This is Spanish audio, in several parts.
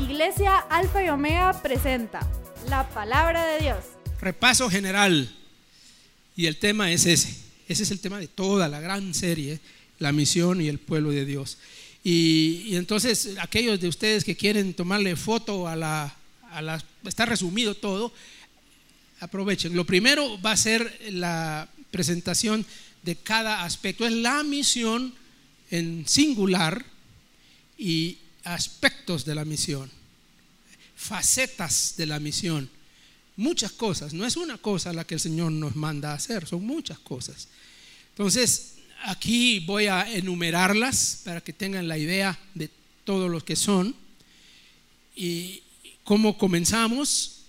Iglesia Alfa y Omega presenta la palabra de Dios. Repaso general. Y el tema es ese. Ese es el tema de toda la gran serie, la misión y el pueblo de Dios. Y entonces aquellos de ustedes que quieren tomarle foto está resumido todo, aprovechen. Lo primero va a ser la presentación de cada aspecto. Es la misión en singular y aspectos de la misión, facetas de la misión, muchas cosas. No es una cosa la que el Señor nos manda a hacer, son muchas cosas. Entonces aquí voy a enumerarlas para que tengan la idea de todo lo que son. Y cómo comenzamos,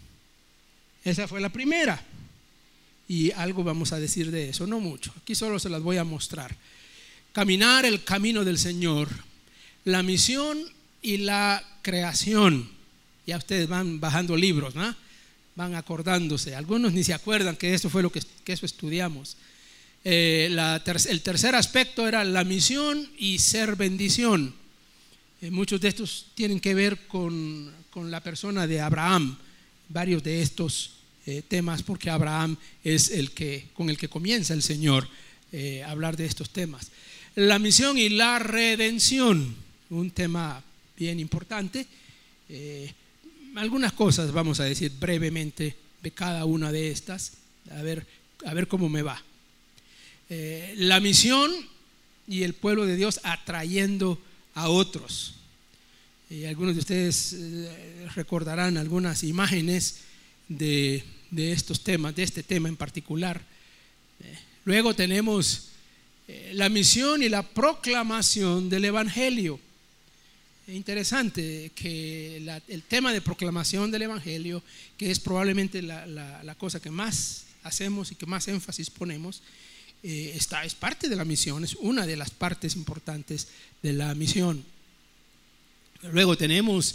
esa fue la primera. Y algo vamos a decir de eso, no mucho. Aquí solo se las voy a mostrar. Caminar el camino del Señor, la misión y la creación. Ya ustedes van bajando libros, ¿no? Van acordándose. Algunos ni se acuerdan que eso fue que eso estudiamos. El tercer aspecto era la misión y ser bendición. Muchos de estos tienen que ver con la persona de Abraham. Varios de estos temas, porque Abraham es con el que comienza el Señor a hablar de estos temas. La misión y la redención, un tema bien importante. Algunas cosas vamos a decir brevemente de cada una de estas, a ver cómo me va. La misión y el pueblo de Dios atrayendo a otros. Algunos de ustedes recordarán algunas imágenes de estos temas, de este tema en particular. Luego tenemos la misión y la proclamación del Evangelio. Interesante que el tema de proclamación del Evangelio, que es probablemente la cosa que más hacemos y que más énfasis ponemos, es parte de la misión, es una de las partes importantes de la misión. Luego tenemos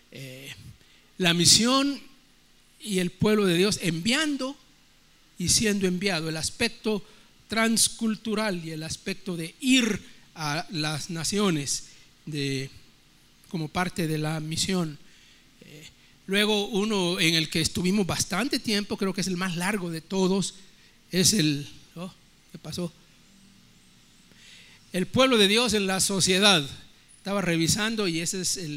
la misión y el pueblo de Dios enviando y siendo enviado, el aspecto transcultural y el aspecto de ir a las naciones como parte de la misión. Luego uno en el que estuvimos bastante tiempo, creo que es el más largo de todos, es ¿qué pasó? El pueblo de Dios en la sociedad. Estaba revisando y esa es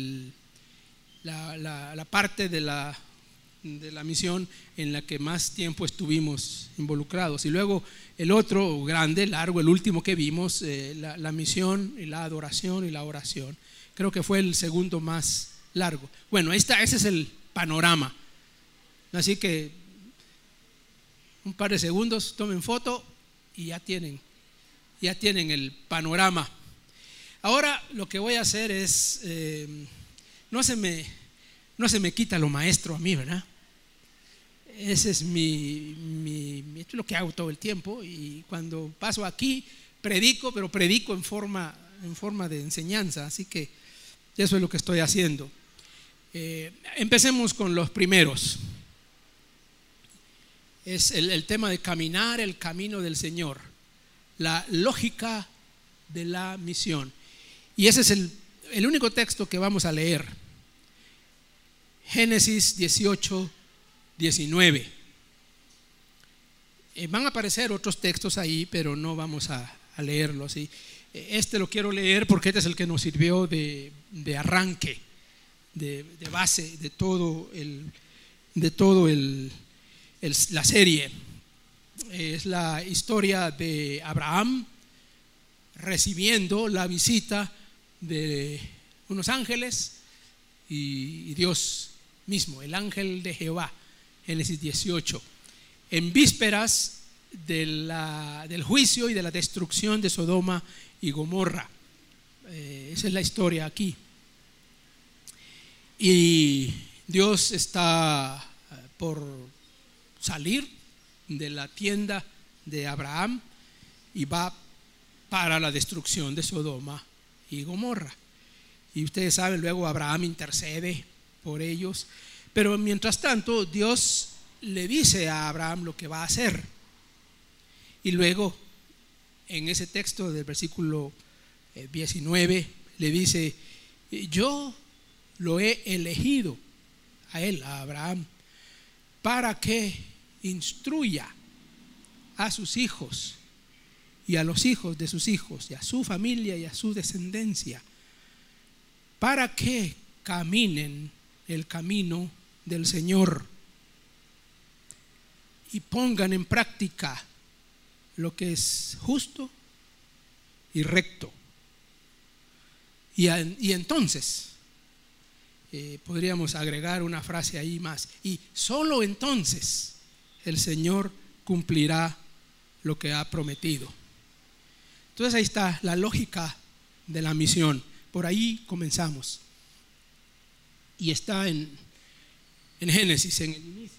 la parte de la misión en la que más tiempo estuvimos involucrados. Y luego el otro grande, largo, el último que vimos, la misión y la adoración y la oración. Creo que fue el segundo más largo. Bueno, ese es el panorama. Así que un par de segundos, tomen foto y ya tienen el panorama. Ahora lo que voy a hacer es, no se me quita lo maestro a mí, ¿verdad? Ese es esto es lo que hago todo el tiempo, y cuando paso aquí predico, pero predico en forma de enseñanza, así que eso es lo que estoy haciendo. Empecemos con los primeros. Es el tema de caminar el camino del Señor, la lógica de la misión. Y ese es el único texto que vamos a leer. Génesis 18, 19. Van a aparecer otros textos ahí, pero no vamos a leerlos. Este lo quiero leer porque este es el que nos sirvió de arranque, de base de todo la serie. Es la historia de Abraham recibiendo la visita de unos ángeles y Dios mismo, el ángel de Jehová. Génesis 18, en vísperas del juicio y de la destrucción de Sodoma y Gomorra. Esa es la historia aquí. Y Dios está por salir de la tienda de Abraham y va para la destrucción de Sodoma y Gomorra. Y ustedes saben, luego Abraham intercede por ellos. Pero mientras tanto, Dios le dice a Abraham lo que va a hacer. Y luego, en ese texto del versículo 19, le dice: yo lo he elegido a él, a Abraham, para que instruya a sus hijos y a los hijos de sus hijos y a su familia y a su descendencia, para que caminen el camino del Señor y pongan en práctica lo que es justo y recto. Y entonces podríamos agregar una frase ahí más: y solo entonces el Señor cumplirá lo que ha prometido. Entonces ahí está la lógica de la misión. Por ahí comenzamos. Y está en Génesis, en el inicio,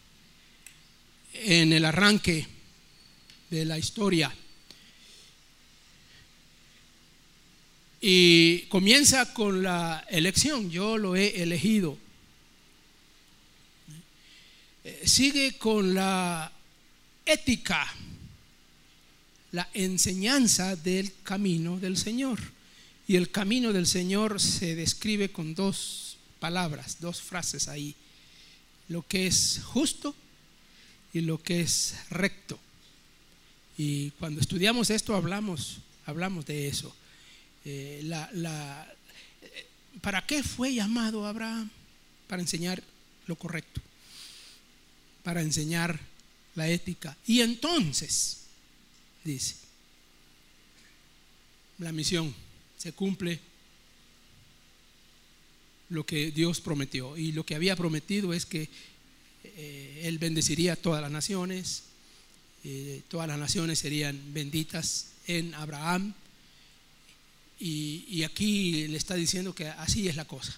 en el arranque de la historia. Y comienza con la elección: yo lo he elegido. Sigue con la ética, la enseñanza del camino del Señor. Y el camino del Señor se describe con dos palabras, dos frases ahí: lo que es justo y lo que es recto. Y cuando estudiamos esto hablamos de eso. ¿Para qué fue llamado Abraham? Para enseñar lo correcto, para enseñar la ética. Y entonces, dice, la misión se cumple lo que Dios prometió. Y lo que había prometido es que Él bendeciría a todas las naciones. Todas las naciones serían benditas en Abraham. Y aquí le está diciendo que así es la cosa.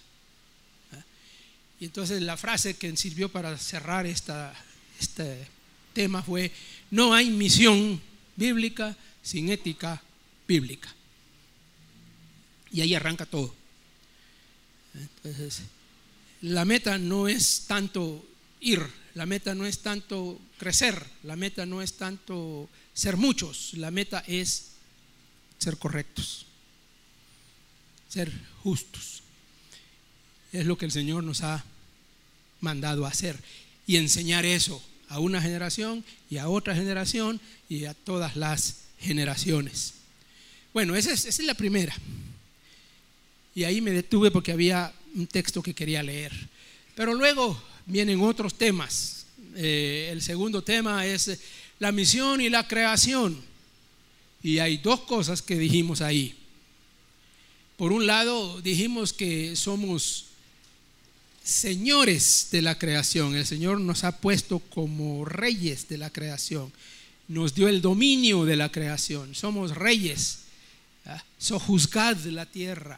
Y entonces la frase que sirvió para cerrar este tema fue: no hay misión bíblica sin ética bíblica. Y ahí arranca todo. Entonces, la meta no es tanto ir, la meta no es tanto crecer, la meta no es tanto ser muchos, la meta es ser correctos, ser justos. Es lo que el Señor nos ha mandado a hacer, y enseñar eso a una generación y a otra generación y a todas las generaciones. Bueno, esa es la primera. Y ahí me detuve porque había un texto que quería leer. Pero luego vienen otros temas. El segundo tema es la misión y la creación. Y hay dos cosas que dijimos ahí. Por un lado, dijimos que somos señores de la creación. El Señor nos ha puesto como reyes de la creación. Nos dio el dominio de la creación. Somos reyes. Sojuzgad la tierra.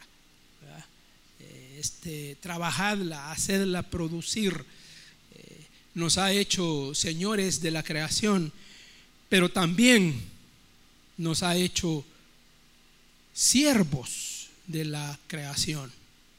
Trabajadla, hacedla producir. Nos ha hecho señores de la creación, pero también nos ha hecho siervos de la creación.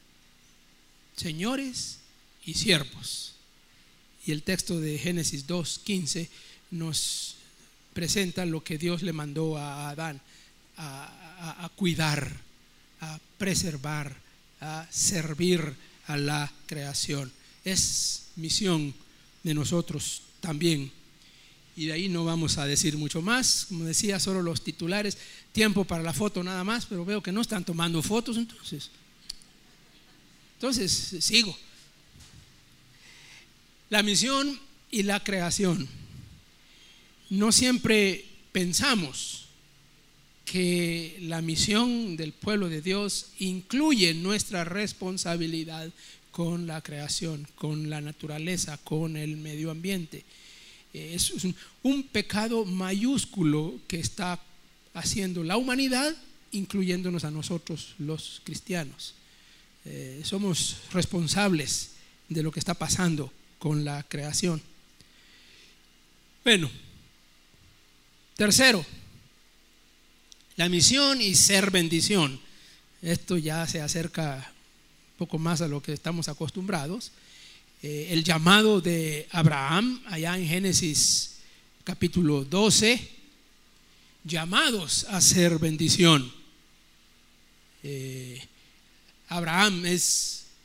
Señores y siervos. Y el texto de Génesis 2:15 nos presenta lo que Dios le mandó a Adán a cuidar, a preservar, a servir a la creación. Es misión de nosotros también. Y de ahí no vamos a decir mucho más. Como decía, solo los titulares. Tiempo para la foto nada más, pero veo que no están tomando fotos, entonces sigo. La misión y la creación. No siempre pensamos que la misión del pueblo de Dios incluye nuestra responsabilidad con la creación, con la naturaleza, con el medio ambiente. Es un pecado mayúsculo que está haciendo la humanidad, incluyéndonos a nosotros los cristianos. Somos responsables de lo que está pasando con la creación. Bueno, tercero, la misión y ser bendición. Esto ya se acerca un poco más a lo que estamos acostumbrados. El llamado de Abraham allá en Génesis capítulo 12, llamados a ser bendición. Abraham es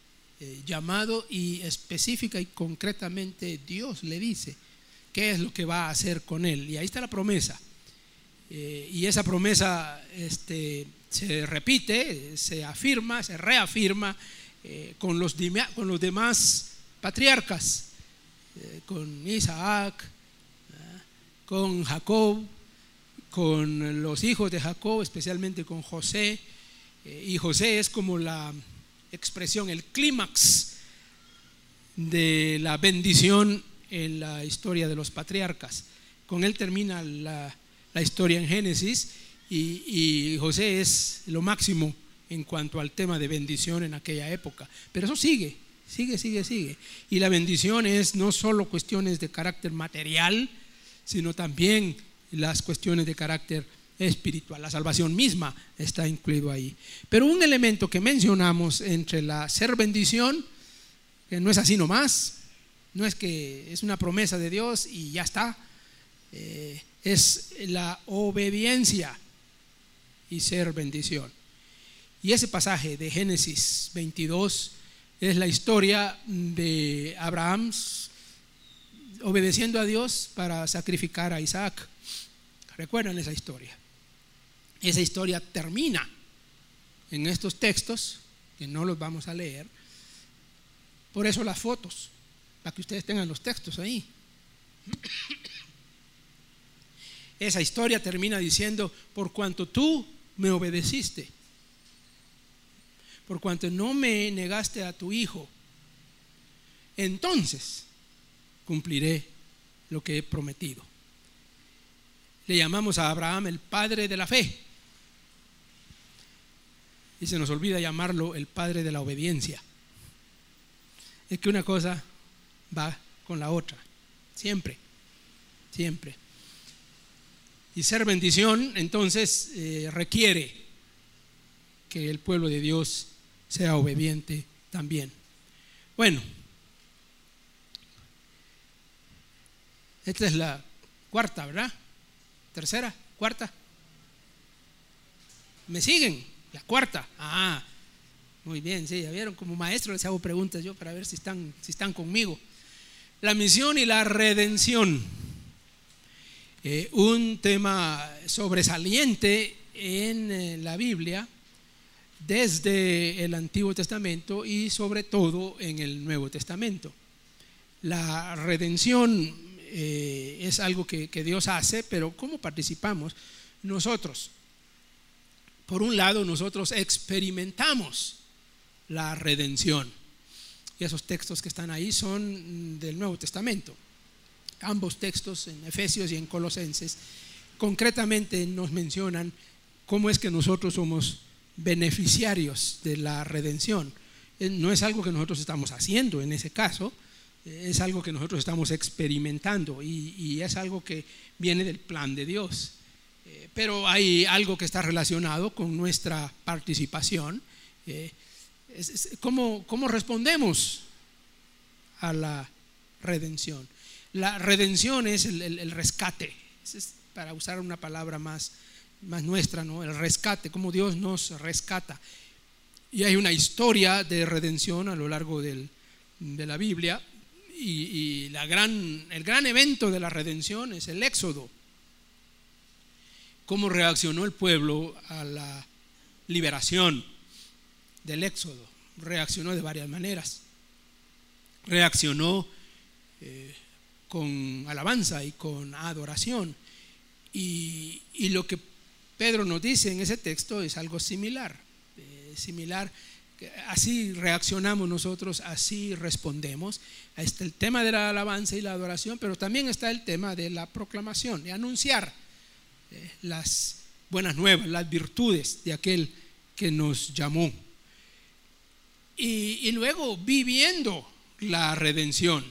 llamado, y específica y concretamente Dios le dice qué es lo que va a hacer con él. Y ahí está la promesa. Y esa promesa se repite, se afirma, se reafirma con los demás patriarcas, con Isaac, con Jacob, con los hijos de Jacob, especialmente con José. Y José es como la expresión, el clímax de la bendición en la historia de los patriarcas. Con él termina la historia en Génesis, y José es lo máximo en cuanto al tema de bendición en aquella época. Pero eso sigue. Y la bendición es no solo cuestiones de carácter material, sino también las cuestiones de carácter espiritual. La salvación misma está incluido ahí. Pero un elemento que mencionamos entre la ser bendición, que no es así nomás, no es que es una promesa de Dios y ya está, es la obediencia y ser bendición. Y ese pasaje de Génesis 22 es la historia de Abraham obedeciendo a Dios para sacrificar a Isaac. ¿Recuerdan esa historia? Esa historia termina en estos textos, que no los vamos a leer. Por eso las fotos, para que ustedes tengan los textos ahí. Esa historia termina diciendo: por cuanto tú me obedeciste, por cuanto no me negaste a tu hijo, entonces cumpliré lo que he prometido. Le llamamos a Abraham el padre de la fe, y se nos olvida llamarlo el padre de la obediencia. Es que una cosa va con la otra, siempre. Y ser bendición entonces requiere que el pueblo de Dios sea obediente también. Bueno, esta es la cuarta, ¿verdad? ¿Tercera? ¿Cuarta? ¿Me siguen? La cuarta. Muy bien, sí, ya vieron, como maestro les hago preguntas yo para ver si están conmigo. La misión y la redención. Un tema sobresaliente en la Biblia desde el Antiguo Testamento y sobre todo en el Nuevo Testamento. La redención es algo que Dios hace, pero ¿cómo participamos nosotros? Por un lado, nosotros experimentamos la redención, y esos textos que están ahí son del Nuevo Testamento. Ambos textos, en Efesios y en Colosenses, concretamente nos mencionan cómo es que nosotros somos beneficiarios de la redención. No es algo que nosotros estamos haciendo en ese caso, es algo que nosotros estamos experimentando, y es algo que viene del plan de Dios. Pero hay algo que está relacionado con nuestra participación. ¿Cómo respondemos a la redención? La redención es el rescate, es para usar una palabra más nuestra, ¿no? El rescate, cómo Dios nos rescata. Y hay una historia de redención a lo largo de la Biblia, y el gran evento de la redención es el Éxodo. Cómo reaccionó el pueblo a la liberación del Éxodo. Reaccionó de varias maneras. Reaccionó con alabanza y con adoración, y lo que Pedro nos dice en ese texto es algo similar. Así reaccionamos nosotros, así respondemos. Está el tema de la alabanza y la adoración, pero también está el tema de la proclamación, de anunciar las buenas nuevas, las virtudes de aquel que nos llamó, y luego viviendo la redención.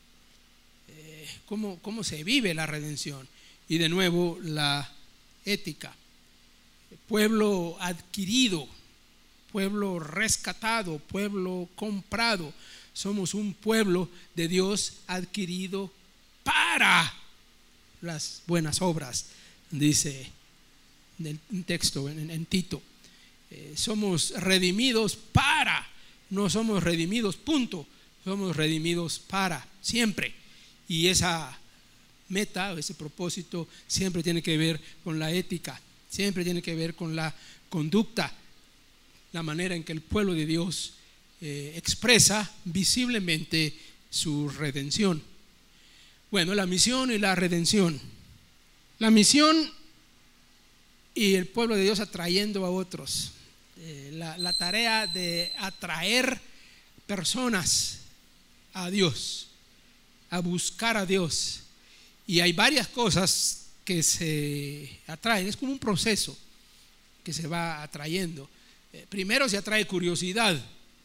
¿Cómo se vive la redención? Y de nuevo la ética. Pueblo adquirido, pueblo rescatado, pueblo comprado. Somos un pueblo de Dios adquirido para las buenas obras, dice el texto en Tito. Somos redimidos para no somos redimidos, punto. Somos redimidos para siempre. Y esa meta, ese propósito, siempre tiene que ver con la ética, siempre tiene que ver con la conducta, la manera en que el pueblo de Dios expresa visiblemente su redención. Bueno, la misión y la redención. La misión y el pueblo de Dios atrayendo a otros. La tarea de atraer personas a Dios, a buscar a Dios. Y hay varias cosas que se atraen, es como un proceso que se va atrayendo. Primero se atrae curiosidad.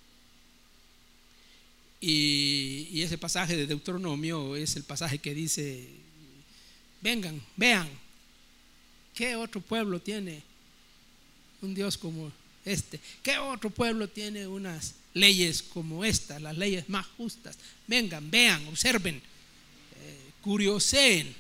Y ese pasaje de Deuteronomio es el pasaje que dice: vengan, vean, ¿qué otro pueblo tiene un Dios como este? ¿Qué otro pueblo tiene unas leyes como estas, las leyes más justas? Vengan, vean, observen, curioseen.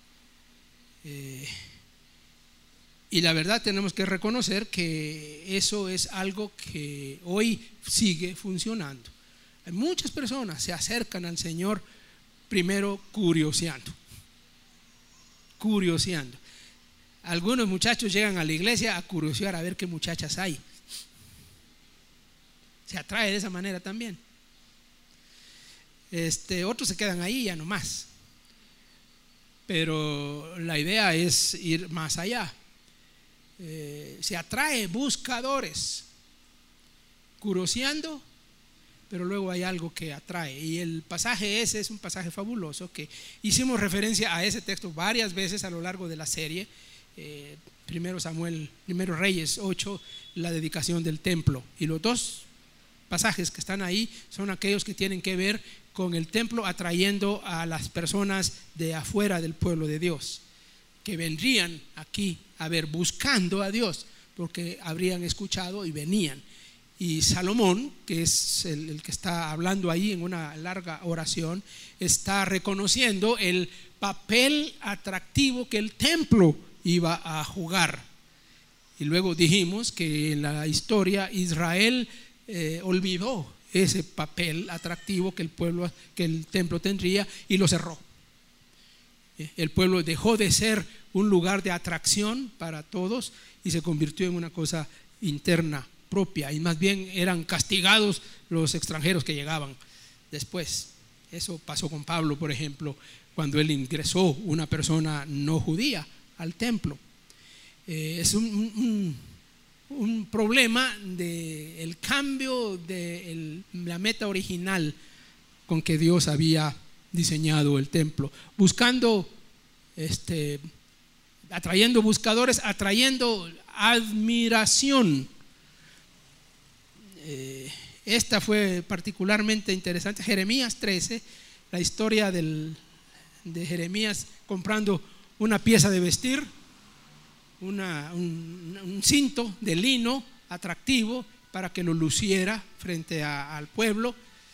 Y la verdad tenemos que reconocer que eso es algo que hoy sigue funcionando. Hay muchas personas se acercan al Señor primero curioseando. Algunos muchachos llegan a la iglesia a curiosear a ver qué muchachas hay. Se atrae de esa manera también. Otros se quedan ahí ya nomás. Pero la idea es ir más allá. Se atrae buscadores, curioseando, pero luego hay algo que atrae. Y el pasaje ese es un pasaje fabuloso que hicimos referencia a ese texto varias veces a lo largo de la serie. Primero Reyes 8, la dedicación del templo. Y los dos pasajes que están ahí son aquellos que tienen que ver con el templo atrayendo a las personas de afuera del pueblo de Dios, que vendrían aquí a ver, buscando a Dios, porque habrían escuchado y venían. Y Salomón, que es el que está hablando ahí en una larga oración, está reconociendo el papel atractivo que el templo iba a jugar. Y luego dijimos que en la historia Israel olvidó ese papel atractivo que el templo tendría y lo cerró. El pueblo dejó de ser un lugar de atracción para todos y se convirtió en una cosa interna propia, y más bien eran castigados los extranjeros que llegaban después. Eso pasó con Pablo, por ejemplo, cuando él ingresó una persona no judía al templo. Es un problema del cambio de la meta original con que Dios había diseñado el templo, buscando atrayendo buscadores, atrayendo admiración. Esta fue particularmente interesante. Jeremías 13, la historia de Jeremías comprando una pieza de vestir, un cinto de lino atractivo para que lo luciera frente al pueblo.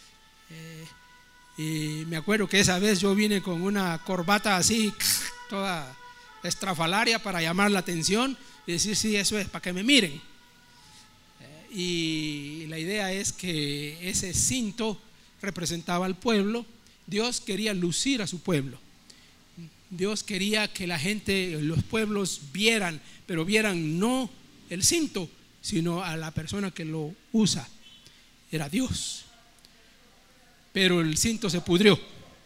Y me acuerdo que esa vez yo vine con una corbata así, toda estrafalaria, para llamar la atención y decir: sí, eso es, para que me miren. Y la idea es que ese cinto representaba al pueblo. Dios quería lucir a su pueblo. Dios quería que la gente, los pueblos vieran, pero vieran no el cinto, sino a la persona que lo usa. Era Dios. Pero el cinto se pudrió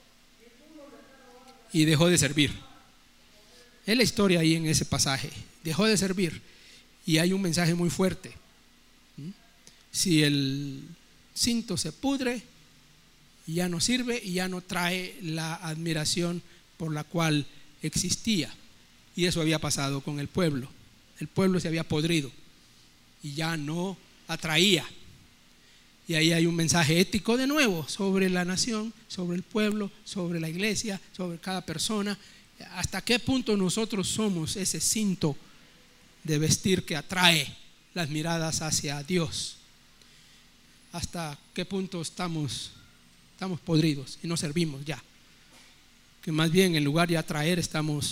y dejó de servir. Es la historia ahí en ese pasaje. Dejó de servir. Y hay un mensaje muy fuerte. Si el cinto se pudre, ya no sirve y ya no trae la admiración por la cual existía. Y eso había pasado con el pueblo. El pueblo se había podrido y ya no atraía. Y ahí hay un mensaje ético de nuevo sobre la nación, sobre el pueblo, sobre la iglesia, sobre cada persona. ¿Hasta qué punto nosotros somos ese cinto de vestir que atrae las miradas hacia Dios? ¿Hasta qué punto estamos podridos y no servimos ya? Que más bien en lugar de atraer estamos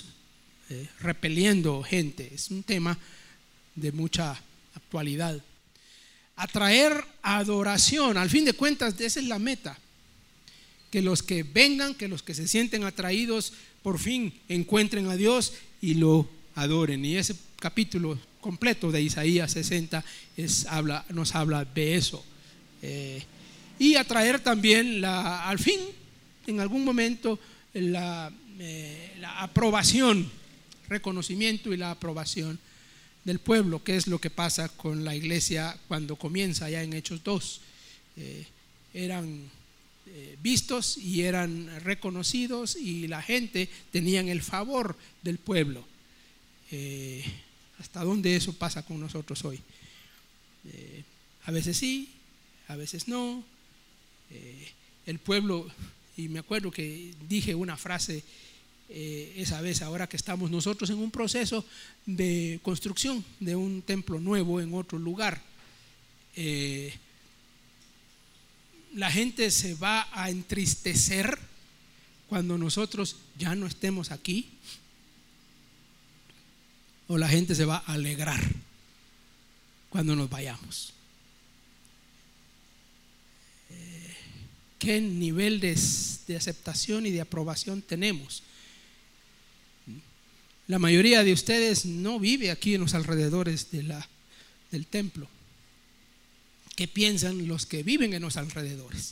repeliendo gente. Es un tema de mucha actualidad. atraer adoración. Al fin de cuentas, esa es la meta. Que los que vengan, que los que se sienten atraídos, por fin encuentren a Dios y lo adoren. Y ese capítulo completo de Isaías 60 nos habla de eso. Y atraer también al fin, en algún momento, la aprobación, reconocimiento y la aprobación del pueblo, que es lo que pasa con la iglesia cuando comienza ya en Hechos 2. Eran vistos y eran reconocidos, y la gente tenían el favor del pueblo. ¿Hasta dónde eso pasa con nosotros hoy? A veces sí, a veces no. El pueblo, y me acuerdo que dije una frase esa vez, ahora que estamos nosotros en un proceso de construcción de un templo nuevo en otro lugar, la gente se va a entristecer cuando nosotros ya no estemos aquí, o la gente se va a alegrar cuando nos vayamos. ¿Qué nivel de aceptación y de aprobación tenemos? La mayoría de ustedes no vive aquí en los alrededores del templo. ¿Qué piensan los que viven en los alrededores?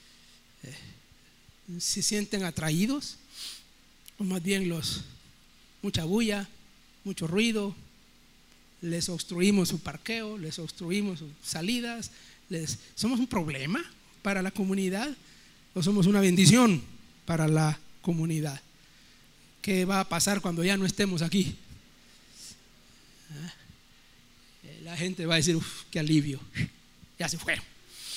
¿Se sienten atraídos? O más bien mucha bulla, mucho ruido, les obstruimos su parqueo, les obstruimos sus salidas, ¿somos un problema para la comunidad o somos una bendición para la comunidad? ¿Qué va a pasar cuando ya no estemos aquí? La gente va a decir, uf, qué alivio, ya se fueron.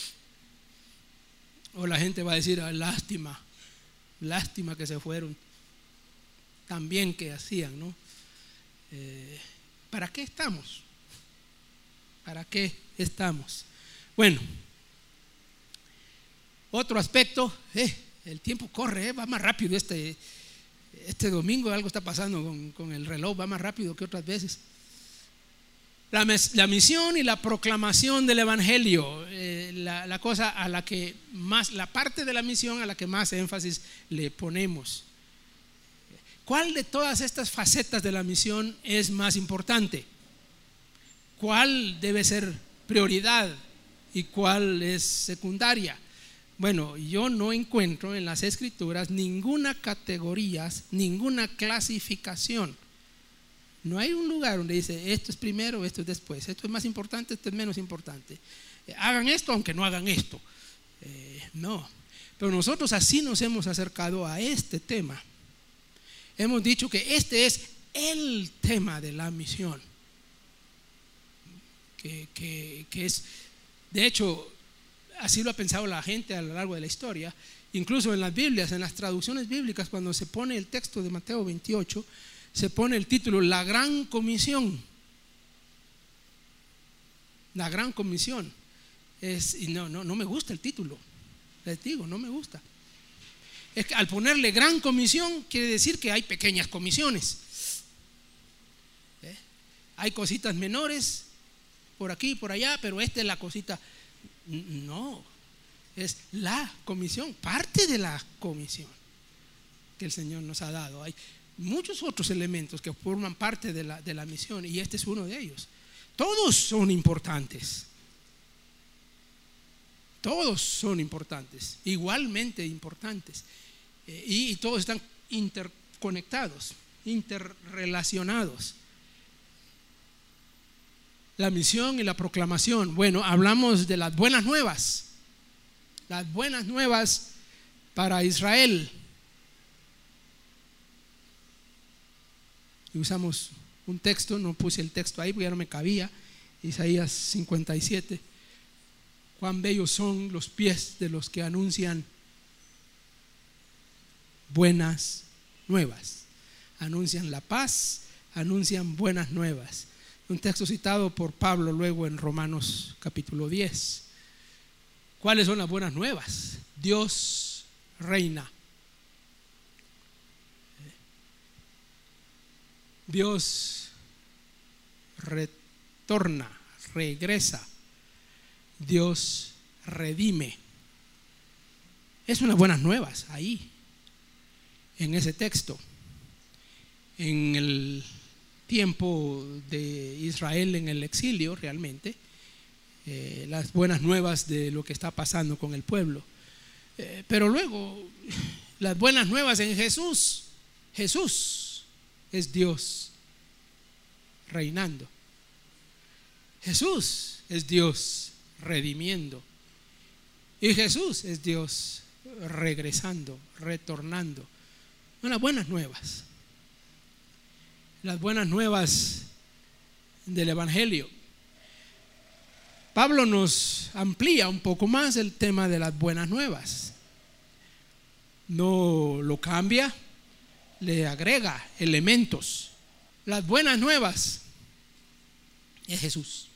O la gente va a decir, lástima que se fueron, tan bien que hacían, ¿no? ¿Para qué estamos? ¿Para qué estamos? Bueno, otro aspecto, el tiempo corre, va más rápido este domingo. Algo está pasando con el reloj, va más rápido que otras veces. La misión y la proclamación del evangelio, la cosa a la que más, la parte de la misión a la que más énfasis le ponemos. ¿Cuál de todas estas facetas de la misión es más importante? ¿Cuál debe ser prioridad y cuál es secundaria? Bueno, yo no encuentro en las escrituras ninguna categoría, ninguna clasificación. No hay un lugar donde dice esto es primero, esto es después, esto es más importante, esto es menos importante. Hagan esto aunque no hagan esto. No, pero nosotros así nos hemos acercado a este tema. Hemos dicho que este es el tema de la misión, que es, de hecho, así lo ha pensado la gente a lo largo de la historia. Incluso en las Biblias, en las traducciones bíblicas, cuando se pone el texto de Mateo 28, se pone el título La Gran Comisión. La Gran Comisión. Y no me gusta el título, les digo, no me gusta. Es que al ponerle Gran Comisión quiere decir que hay pequeñas comisiones. Hay cositas menores por aquí y por allá, pero esta es la cosita. No, es la comisión, parte de la comisión que el Señor nos ha dado. Hay muchos otros elementos que forman parte de la misión, y este es uno de ellos. Todos son importantes. Todos son importantes, igualmente importantes. Y todos están interconectados, interrelacionados. La misión y la proclamación. Bueno, hablamos de las buenas nuevas. Las buenas nuevas para Israel. Y usamos un texto, no puse el texto ahí porque ya no me cabía. Isaías 57. Cuán bellos son los pies de los que anuncian buenas nuevas. Anuncian la paz, anuncian buenas nuevas. Un texto citado por Pablo luego en Romanos capítulo 10. ¿Cuáles son las buenas nuevas? Dios reina. Dios retorna, regresa. Dios redime. Es unas buenas nuevas ahí, en ese texto. En el tiempo de Israel en el exilio, realmente, las buenas nuevas de lo que está pasando con el pueblo. Pero luego, las buenas nuevas en Jesús. Jesús es Dios reinando. Jesús es Dios redimiendo. Y Jesús es Dios regresando, retornando. Son las buenas nuevas. Las buenas nuevas del Evangelio. Pablo nos amplía un poco más el tema de las buenas nuevas. No lo cambia, le agrega elementos. Las buenas nuevas es Jesús.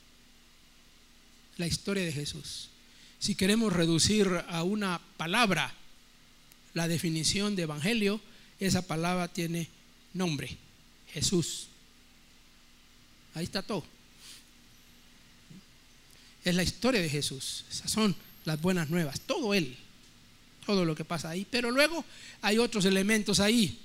La historia de Jesús. Si queremos reducir a una palabra la definición de evangelio, esa palabra tiene nombre: Jesús. Ahí está todo. Es la historia de Jesús. Esas son las buenas nuevas. Todo Él, todo lo que pasa ahí. Pero luego hay otros elementos ahí.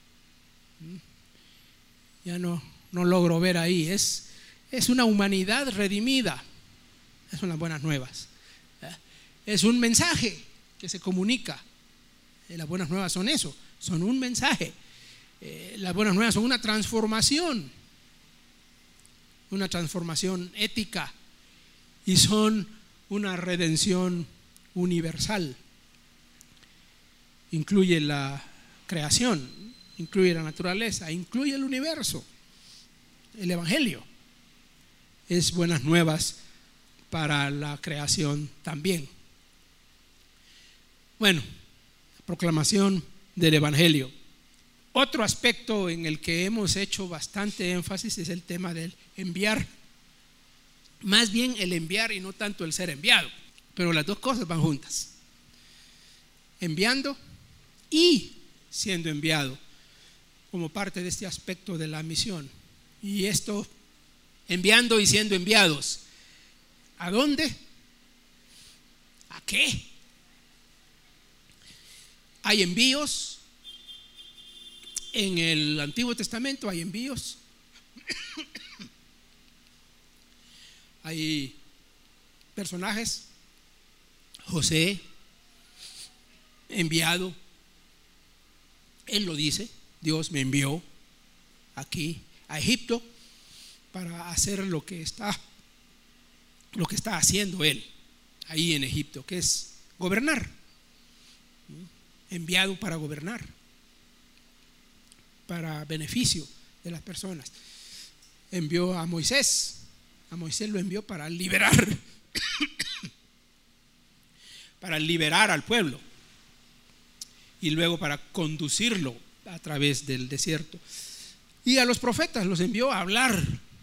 Ya no logro ver ahí. Es una humanidad redimida. Esas son las buenas nuevas. Es un mensaje que se comunica. Las buenas nuevas son eso, son un mensaje. Las buenas nuevas son una transformación ética, y son una redención universal. Incluye la creación, incluye la naturaleza, incluye el universo. El evangelio es buenas nuevas para la creación también. Bueno, proclamación del evangelio. Otro aspecto en el que hemos hecho bastante énfasis es el tema del enviar. Más bien el enviar y no tanto el ser enviado. Pero las dos cosas van juntas. Enviando y siendo enviado, como parte de este aspecto de la misión. Y esto, enviando y siendo enviados. ¿A dónde? ¿A qué? Hay envíos. En el Antiguo Testamento hay envíos. Hay personajes. José, enviado. Él lo dice: Dios me envió aquí a Egipto para hacer lo que está haciendo él ahí en Egipto, que es gobernar. Enviado para gobernar, para beneficio de las personas. Envió a Moisés lo envió para liberar al pueblo, y luego para conducirlo a través del desierto. Y a los profetas los envió a hablar,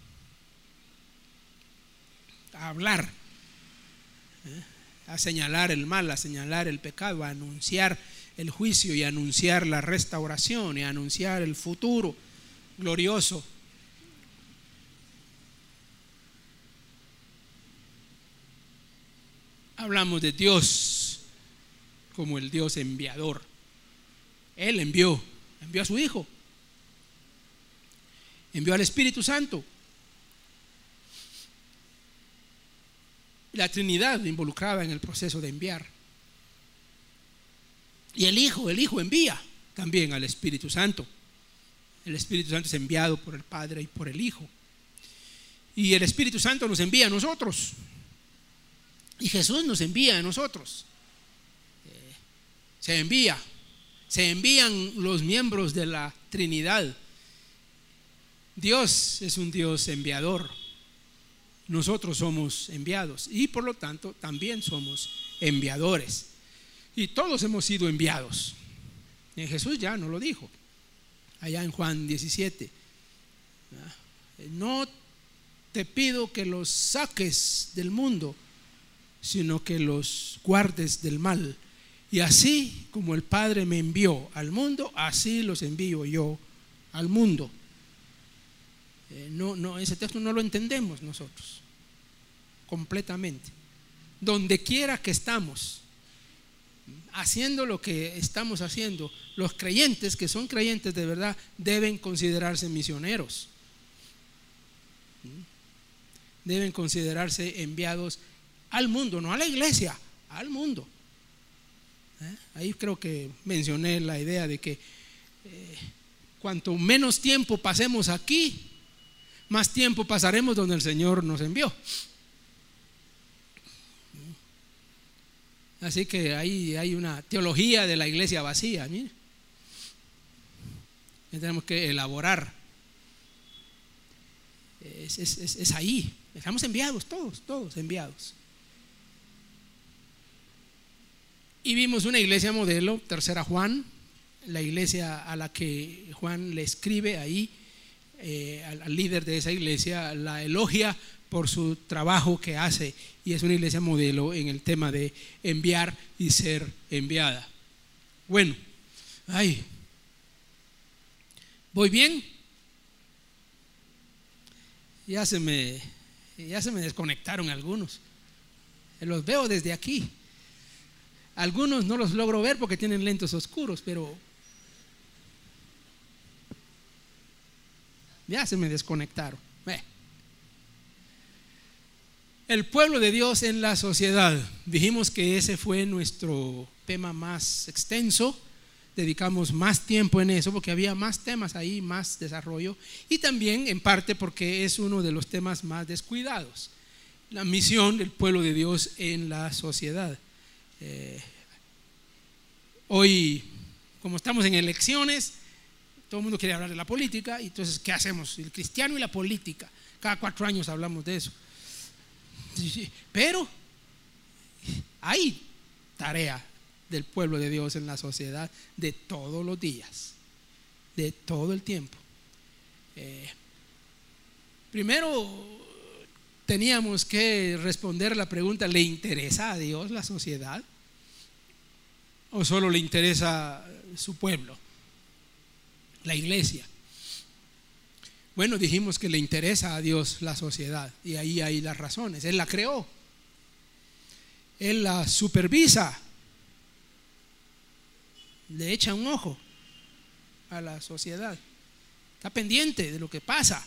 a señalar el mal, a señalar el pecado, a anunciar el juicio y a anunciar la restauración y a anunciar el futuro glorioso. Hablamos de Dios como el Dios enviador. Él envió a su Hijo, envió al Espíritu Santo. La Trinidad involucrada en el proceso de enviar. Y el Hijo envía también al Espíritu Santo. El Espíritu Santo es enviado por el Padre y por el Hijo. Y el Espíritu Santo nos envía a nosotros. Y Jesús nos envía a nosotros. Se envían los miembros de la Trinidad. Dios es un Dios enviador. Nosotros somos enviados y por lo tanto también somos enviadores. Y todos hemos sido enviados. En Jesús ya nos lo dijo, allá en Juan 17. No te pido que los saques del mundo, sino que los guardes del mal. Y así como el Padre me envió al mundo, así los envío yo al mundo. Ese texto no lo entendemos nosotros completamente. donde quiera que estamos, haciendo lo que estamos haciendo, los creyentes que son creyentes de verdad deben considerarse misioneros, deben considerarse enviados al mundo, no a la iglesia, al mundo. Ahí creo que mencioné la idea de que cuanto menos tiempo pasemos aquí, más tiempo pasaremos donde el Señor nos envió. Así que ahí hay una teología de la iglesia vacía, mire, que tenemos que elaborar. Es ahí, estamos enviados, todos enviados. Y vimos una iglesia modelo, tercera Juan, la iglesia a la que Juan le escribe ahí, al líder de esa iglesia, la elogia por su trabajo que hace, y es una iglesia modelo en el tema de enviar y ser enviada. Bueno, ¿voy bien? Ya se me desconectaron algunos. Los veo desde aquí. Algunos no los logro ver porque tienen lentes oscuros, pero ya se me desconectaron. El pueblo de Dios en la sociedad. Dijimos que ese fue nuestro tema más extenso. Dedicamos más tiempo en eso porque había más temas ahí, más desarrollo, y también en parte porque es uno de los temas más descuidados, la misión del pueblo de Dios en la sociedad. Hoy, como estamos en elecciones, todo el mundo quiere hablar de la política, y entonces ¿qué hacemos? El cristiano y la política, cada 4 años hablamos de eso. Pero hay tarea del pueblo de Dios en la sociedad de todos los días, de todo el tiempo. Primero teníamos que responder la pregunta: ¿le interesa a Dios la sociedad? ¿O solo le interesa su pueblo, la iglesia? Bueno, dijimos que le interesa a Dios la sociedad, y ahí hay las razones. Él la creó, Él la supervisa, le echa un ojo a la sociedad, está pendiente de lo que pasa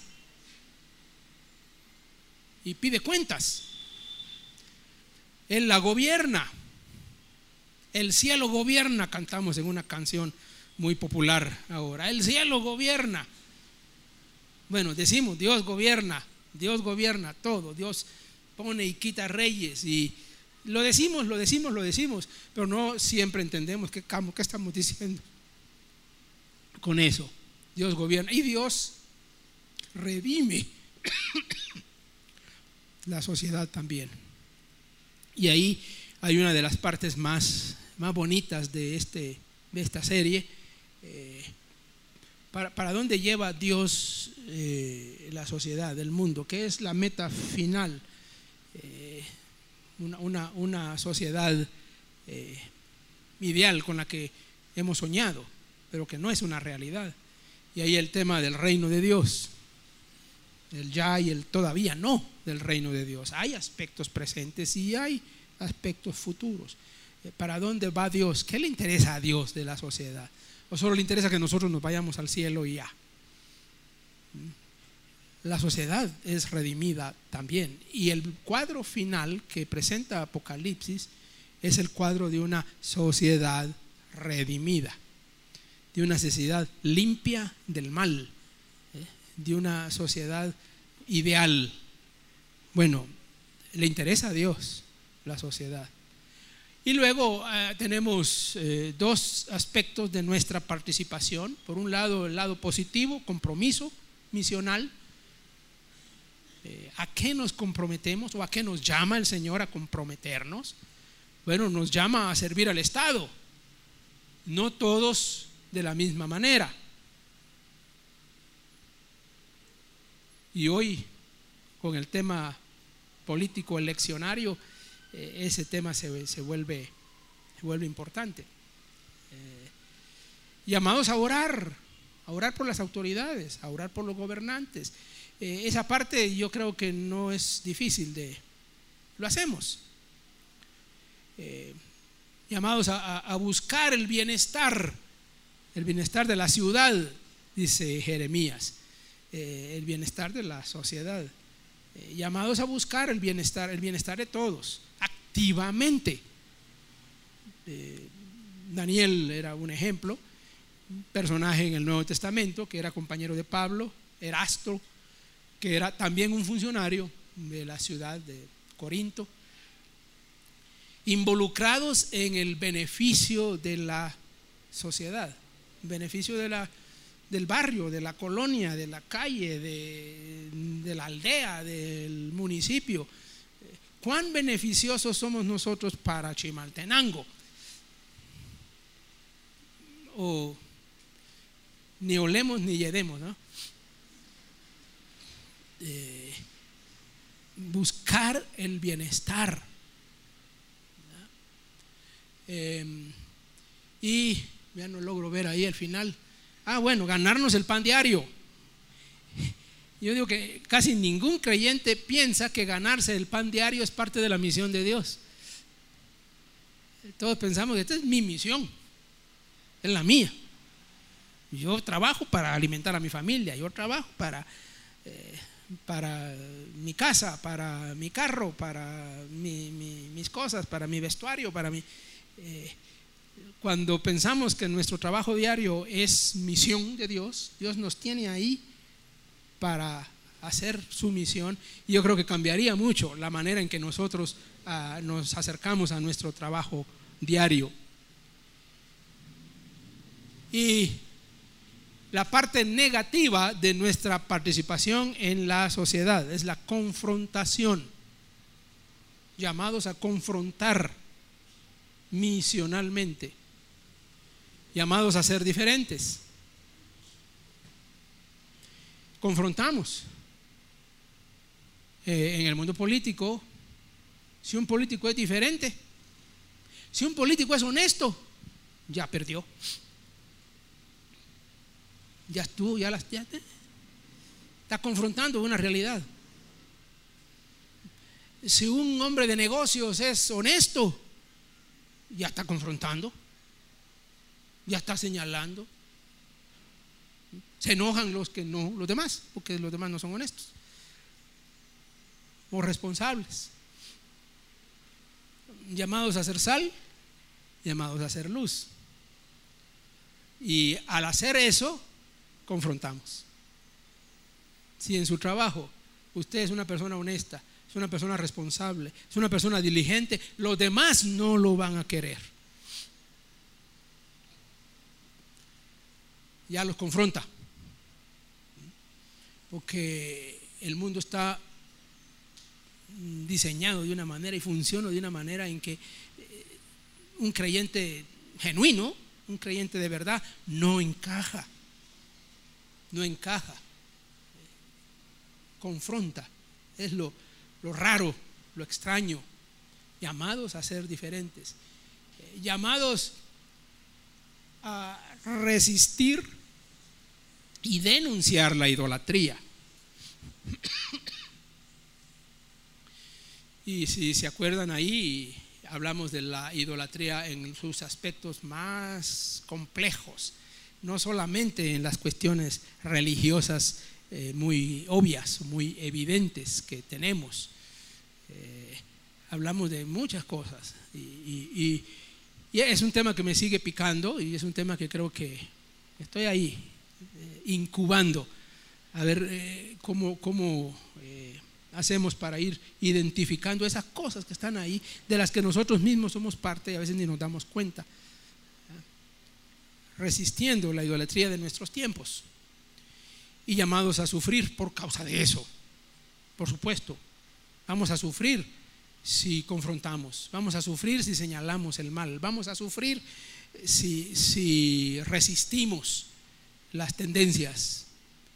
y pide cuentas. Él la gobierna. El cielo gobierna, cantamos en una canción muy popular ahora. El cielo gobierna. Bueno, decimos Dios gobierna todo. Dios pone y quita reyes, y lo decimos, pero no siempre entendemos qué estamos diciendo con eso. Dios gobierna y Dios redime la sociedad también. Y ahí hay una de las partes más bonitas de esta serie. ¿Para dónde lleva Dios la sociedad, el mundo? ¿Qué es la meta final? Una sociedad ideal con la que hemos soñado, pero que no es una realidad. Y ahí el tema del reino de Dios, el ya y el todavía no del reino de Dios. Hay aspectos presentes y hay aspectos futuros. ¿Para dónde va Dios? ¿Qué le interesa a Dios de la sociedad? ¿O solo le interesa que nosotros nos vayamos al cielo y ya? La sociedad es redimida también, y el cuadro final que presenta Apocalipsis es el cuadro de una sociedad redimida, de una sociedad limpia del mal, de una sociedad ideal. Bueno, le interesa a Dios la sociedad. Y luego tenemos 2 aspectos de nuestra participación. Por un lado, el lado positivo, compromiso misional. ¿A qué nos comprometemos, o a qué nos llama el Señor a comprometernos? Bueno, nos llama a servir al Estado, no todos de la misma manera. Y hoy, con el tema político eleccionario, ese tema se vuelve importante. Llamados a orar por las autoridades, a orar por los gobernantes. Esa parte yo creo que no es difícil lo hacemos. llamados a buscar el bienestar de la ciudad, dice Jeremías, el bienestar de la sociedad, llamados a buscar el bienestar de todos, activamente. Daniel era un ejemplo, un personaje en el Nuevo Testamento que era compañero de Pablo, Erasto, que era también un funcionario de la ciudad de Corinto, involucrados en el beneficio de la sociedad, beneficio del barrio, de la colonia, de la calle, de la aldea, del municipio. ¿Cuán beneficiosos somos nosotros para Chimaltenango? O ni olemos ni yedemos, ¿no? Buscar el bienestar, y ya no logro ver ahí el final. Bueno, ganarnos el pan diario. Yo digo que casi ningún creyente piensa que ganarse el pan diario es parte de la misión de Dios. Todos pensamos que esta es mi misión, es la mía. Yo trabajo para alimentar a mi familia, yo trabajo para mi casa, para mi carro, para mis cosas, para mi vestuario, para mi... Cuando pensamos que nuestro trabajo diario es misión de Dios, Dios nos tiene ahí para hacer su misión, y yo creo que cambiaría mucho la manera en que nosotros nos acercamos a nuestro trabajo diario. Y la parte negativa de nuestra participación en la sociedad es la confrontación, llamados a confrontar misionalmente, llamados a ser diferentes. Confrontamos. En el mundo político, si un político es diferente, si un político es honesto, ya perdió. Ya estuvo, ya está confrontando una realidad. Si un hombre de negocios es honesto, ya está confrontando, ya está señalando. Se enojan los demás, porque los demás no son honestos o responsables. Llamados a ser sal, llamados a ser luz. Y al hacer eso, confrontamos. Si en su trabajo usted es una persona honesta, es una persona responsable, es una persona diligente, los demás no lo van a querer. Ya los confronta, porque el mundo está diseñado de una manera y funciona de una manera en que un creyente genuino, un creyente de verdad, no encaja, confronta. Es lo raro, lo extraño. Llamados a ser diferentes, llamados a resistir y denunciar la idolatría. Y si se acuerdan, ahí hablamos de la idolatría en sus aspectos más complejos, no solamente en las cuestiones religiosas muy obvias, muy evidentes que tenemos. Hablamos de muchas cosas, y es un tema que me sigue picando, y es un tema que creo que estoy ahí incubando, a ver cómo hacemos para ir identificando esas cosas que están ahí, de las que nosotros mismos somos parte y a veces ni nos damos cuenta, resistiendo la idolatría de nuestros tiempos, y llamados a sufrir por causa de eso. Por supuesto, vamos a sufrir si confrontamos, vamos a sufrir si señalamos el mal, vamos a sufrir si resistimos las tendencias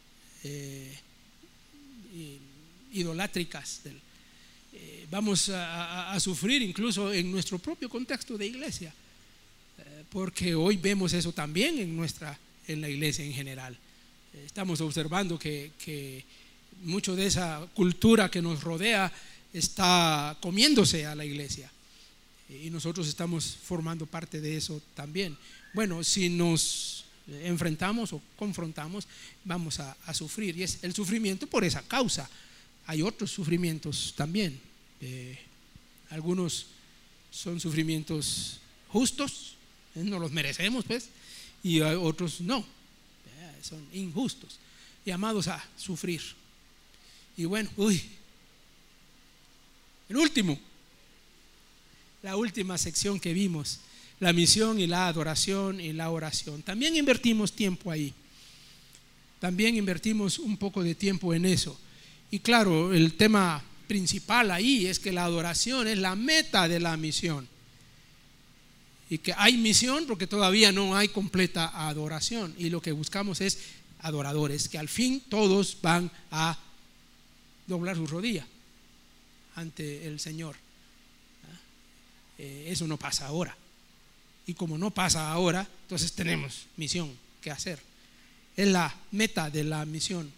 idolátricas vamos a sufrir incluso en nuestro propio contexto de iglesia, porque hoy vemos eso también en la iglesia en general. Estamos observando que mucho de esa cultura que nos rodea está comiéndose a la iglesia. y nosotros estamos formando parte de eso también. Bueno, si nos enfrentamos o confrontamos, vamos a sufrir, y es el sufrimiento por esa causa. Hay otros sufrimientos también, algunos son sufrimientos justos, no los merecemos pues, y otros no, son injustos, llamados a sufrir. Y bueno, la última sección que vimos, la misión y la adoración y la oración. También invertimos tiempo ahí. También invertimos un poco de tiempo en eso. Y claro, el tema principal ahí es que la adoración es la meta de la misión. Y que hay misión porque todavía no hay completa adoración. Y lo que buscamos es adoradores, que al fin todos van a doblar su rodilla ante el Señor. Eso no pasa ahora. Y como no pasa ahora, entonces tenemos misión que hacer. Es la meta de la misión.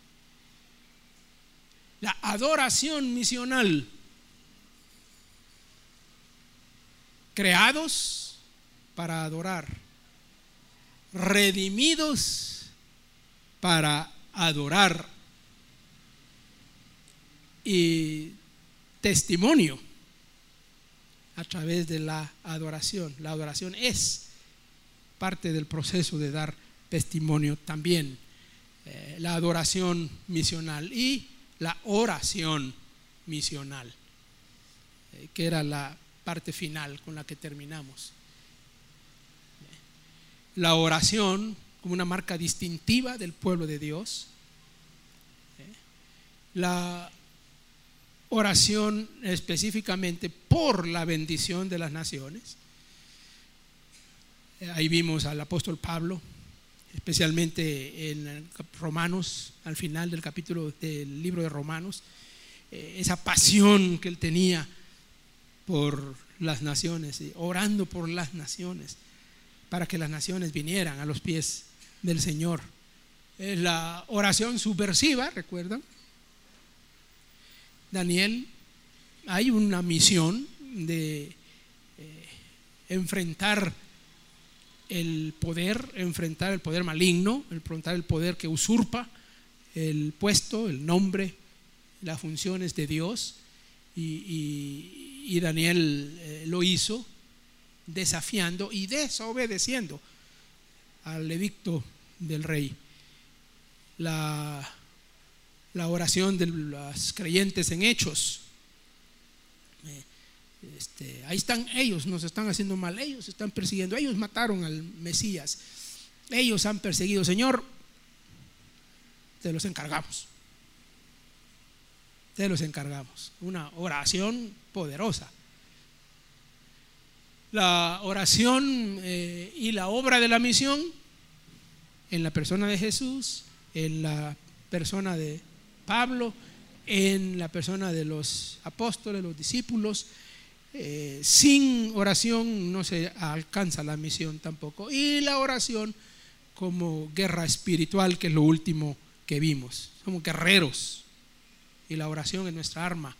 La adoración misional. Creados para adorar. Redimidos para adorar. Y testimonio a través de la adoración. La adoración es parte del proceso de dar testimonio también. La adoración misional y la oración misional, que era la parte final con la que terminamos. La oración como una marca distintiva del pueblo de Dios. La oración específicamente por la bendición de las naciones. Ahí vimos al apóstol Pablo, especialmente en Romanos, al final del capítulo del libro de Romanos, esa pasión que él tenía por las naciones, orando por las naciones, para que las naciones vinieran a los pies del Señor. La oración subversiva, ¿recuerdan? Daniel, hay una misión de enfrentar el poder maligno, enfrentar el poder que usurpa el puesto, el nombre, las funciones de Dios. Y Daniel lo hizo desafiando y desobedeciendo al edicto del rey. La oración de los creyentes en Hechos. Ahí están ellos, nos están haciendo mal, ellos están persiguiendo, ellos mataron al Mesías, ellos han perseguido. Señor, te los encargamos. Te los encargamos. Una oración poderosa. La oración y la obra de la misión en la persona de Jesús, en la persona de Pablo, en la persona de los apóstoles, los discípulos. Sin oración no se alcanza la misión tampoco. Y la oración como guerra espiritual, que es lo último que vimos. Somos guerreros y la oración es nuestra arma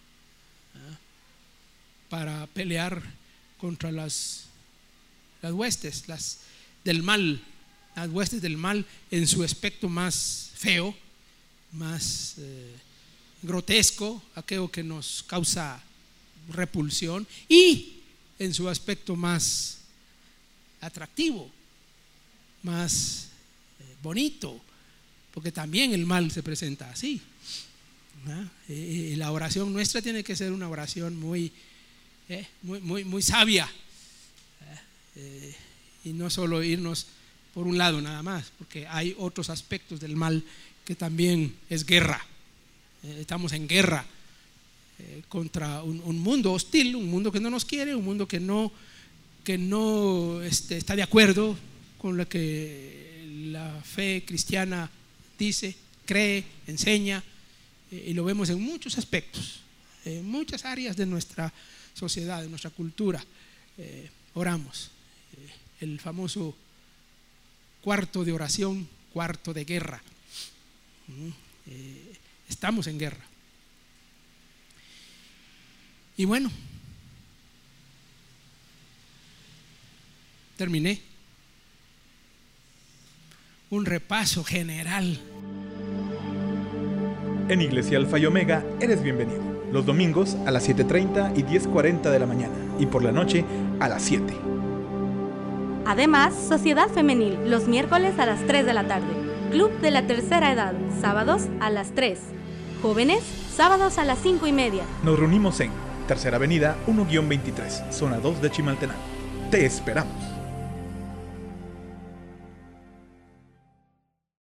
para pelear contra las huestes del mal, las huestes del mal en su aspecto más feo, más grotesco, aquello que nos causa repulsión, y en su aspecto más atractivo, más bonito, porque también el mal se presenta así. La oración nuestra tiene que ser una oración muy sabia, y no solo irnos por un lado nada más, porque hay otros aspectos del mal que también es guerra. Estamos en guerra contra un mundo hostil, un mundo que no nos quiere, un mundo que no está de acuerdo con lo que la fe cristiana dice, cree, enseña, y lo vemos en muchos aspectos, en muchas áreas de nuestra sociedad, de nuestra cultura. Oramos, el famoso cuarto de oración, cuarto de guerra. Estamos en guerra. Y bueno, terminé. Un repaso general. En Iglesia Alfa y Omega eres bienvenido. Los domingos a las 7:30 y 10:40 de la mañana. Y por la noche a las 7. Además, Sociedad Femenil, los miércoles a las 3 de la tarde. Club de la Tercera Edad, sábados a las 3. Jóvenes, sábados a las 5:30. Nos reunimos en Tercera Avenida 1-23, zona 2 de Chimaltenango. Te esperamos.